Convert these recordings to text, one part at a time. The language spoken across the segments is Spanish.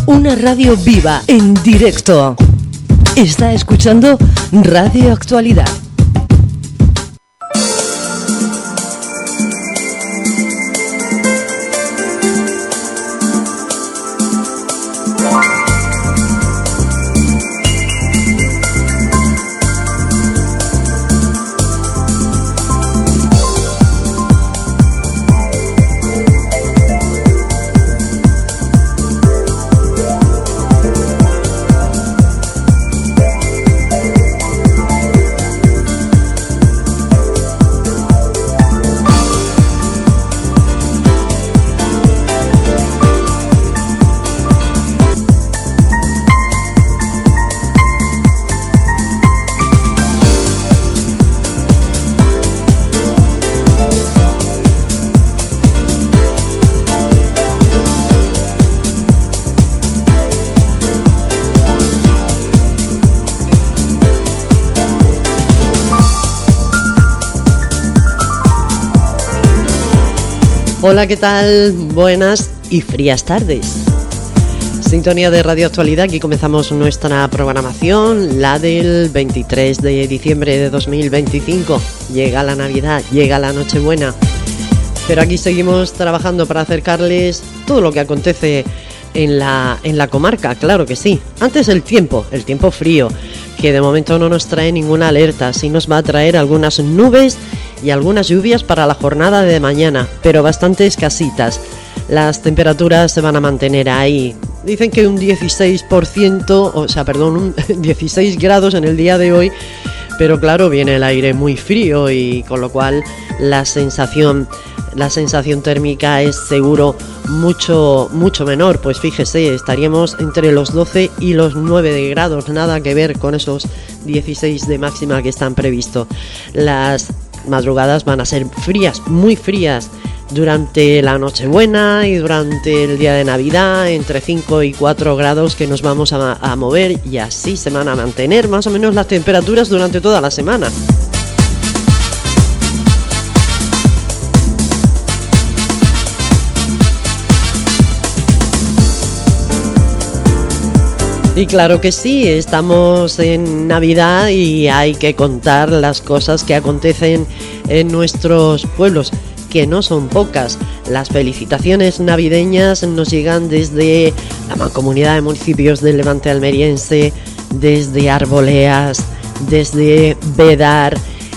Una radio viva, en directo. Está escuchando Radio Actualidad. Hola, ¿qué tal? Buenas y frías tardes. Sintonía de Radio Actualidad, aquí comenzamos nuestra programación, la del 23 de diciembre de 2025. Llega la Navidad, llega la Nochebuena, pero aquí seguimos trabajando para acercarles todo lo que acontece en la comarca, claro que sí. Antes el tiempo frío, que de momento no nos trae ninguna alerta, sí nos va a traer algunas nubes y algunas lluvias para la jornada de mañana, pero bastante escasitas. Las temperaturas se van a mantener ahí. Dicen que un 16 grados en el día de hoy, pero claro, viene el aire muy frío y con lo cual la sensación térmica es seguro mucho menor. Pues fíjese, estaríamos entre los 12 y los 9 grados, nada que ver con esos 16 de máxima que están previstos. Las madrugadas van a ser frías, muy frías, durante la Nochebuena y durante el día de Navidad, entre 5 y 4 grados que nos vamos a mover, y así se van a mantener más o menos las temperaturas durante toda la semana. Y claro que sí, estamos en Navidad y hay que contar las cosas que acontecen en nuestros pueblos, que no son pocas. Las felicitaciones navideñas nos llegan desde la Mancomunidad de Municipios del Levante Almeriense, desde Arboleas, desde Vedar,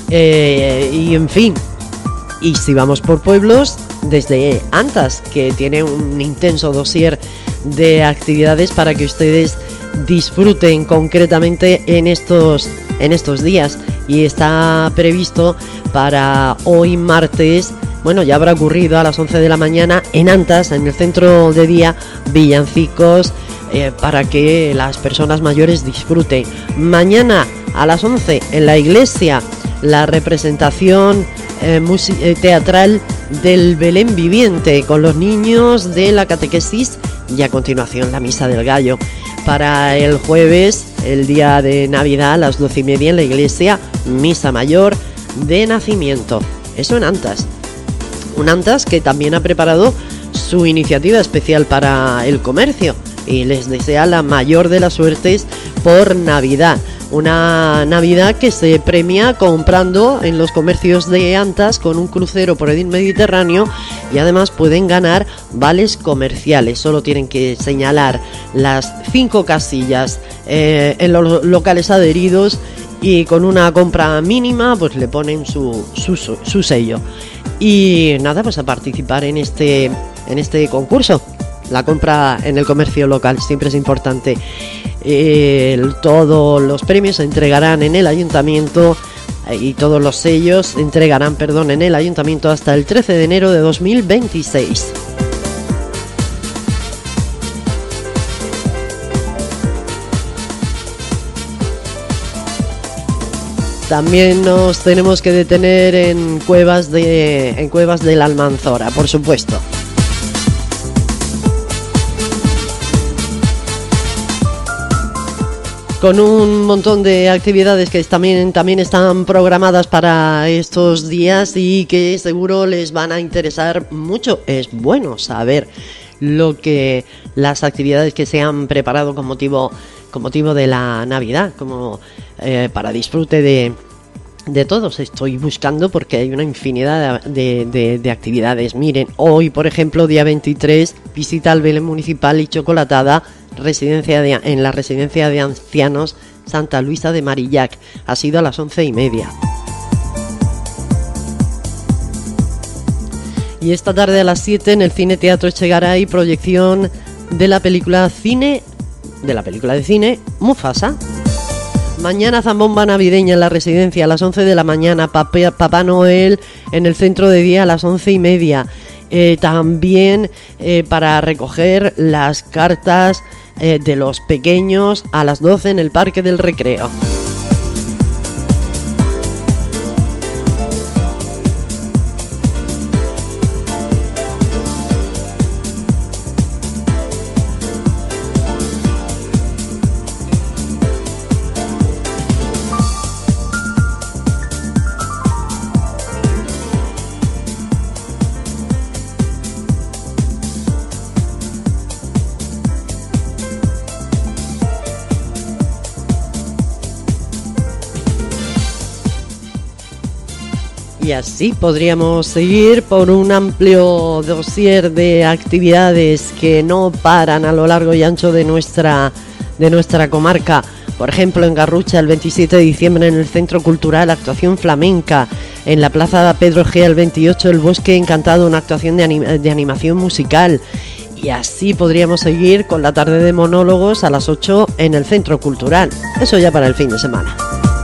y en fin. Y si vamos por pueblos, desde Antas, que tiene un intenso dossier de actividades para que ustedes disfruten concretamente en estos días. Y está previsto para hoy martes, bueno, ya habrá ocurrido a las 11 de la mañana en Antas, en el centro de día, villancicos para que las personas mayores disfruten. Mañana a las 11 en la iglesia, la representación teatral del Belén viviente con los niños de la catequesis, y a continuación la misa del gallo. Para el jueves, el día de Navidad, a las 12:30 en la iglesia, misa mayor de nacimiento. Eso en Antas. Un Antas que también ha preparado su iniciativa especial para el comercio y les desea la mayor de las suertes por Navidad. Una Navidad que se premia comprando en los comercios de Antas con un crucero por el Mediterráneo, y además pueden ganar vales comerciales. Solo tienen que señalar las 5 casillas en los locales adheridos, y con una compra mínima pues le ponen su sello. Y nada, pues a participar en este concurso. La compra en el comercio local siempre es importante. Todos los premios se entregarán en el ayuntamiento, y todos los sellos se entregarán, en el ayuntamiento hasta el 13 de enero de 2026. También nos tenemos que detener en Cuevas de la Almanzora, por supuesto. Con un montón de actividades que también están programadas para estos días y que seguro les van a interesar mucho. Es bueno saber las actividades que se han preparado con motivo de la Navidad, como para disfrute de todos. Estoy buscando porque hay una infinidad de actividades. Miren, hoy, por ejemplo, día 23, visita al Belén Municipal y chocolatada en la residencia de ancianos Santa Luisa de Marillac. Ha sido a las 11:30. Y esta tarde a las 7 en el Cine Teatro Echegaray, proyección de la película de cine Mufasa. Mañana zambomba navideña en la residencia a las 11 de la mañana. Papá Noel en el centro de día a las 11:30. También para recoger las cartas de los pequeños a las 12 en el Parque del Recreo. Y así podríamos seguir por un amplio dossier de actividades que no paran a lo largo y ancho de nuestra comarca. Por ejemplo, en Garrucha el 27 de diciembre en el Centro Cultural, actuación flamenca. En la Plaza Pedro G el 28, el Bosque Encantado, una actuación de animación musical. Y así podríamos seguir con la tarde de monólogos a las 8 en el Centro Cultural. Eso ya para el fin de semana.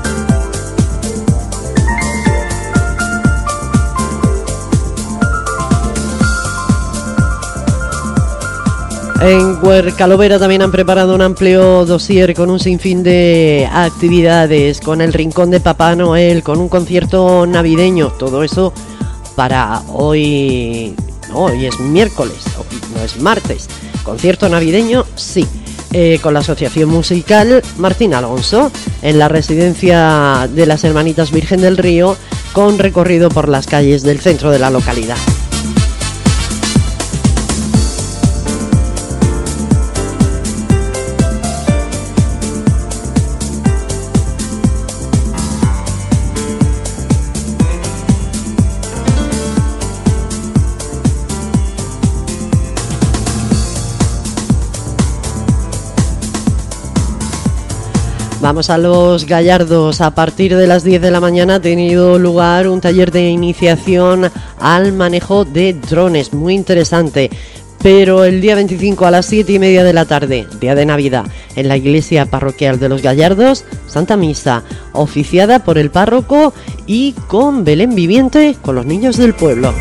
En Huercalovera también han preparado un amplio dossier con un sinfín de actividades, con el Rincón de Papá Noel, con un concierto navideño, todo eso para hoy. No, hoy es miércoles, no es martes. Concierto navideño, sí, con la Asociación Musical Martín Alonso, en la residencia de las Hermanitas Virgen del Río, con recorrido por las calles del centro de la localidad. Vamos a Los Gallardos. A partir de las 10 de la mañana ha tenido lugar un taller de iniciación al manejo de drones, muy interesante. Pero el día 25 a las 7:30 de la tarde, día de Navidad, en la iglesia parroquial de Los Gallardos, Santa Misa, oficiada por el párroco y con Belén viviente con los niños del pueblo.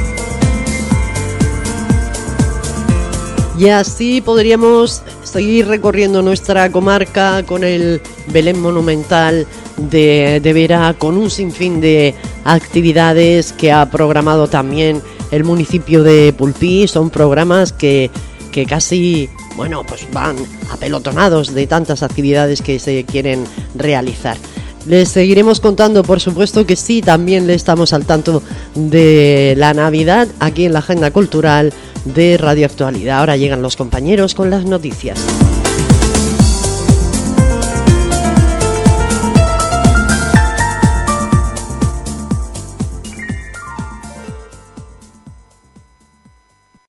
Y así podríamos seguir recorriendo nuestra comarca con el Belén monumental de Vera, con un sinfín de actividades que ha programado también el municipio de Pulpí. Son programas que casi, bueno, pues van apelotonados de tantas actividades que se quieren realizar. Les seguiremos contando, por supuesto que sí, también le estamos al tanto de la Navidad aquí en la agenda cultural de Radio Actualidad. Ahora llegan los compañeros con las noticias.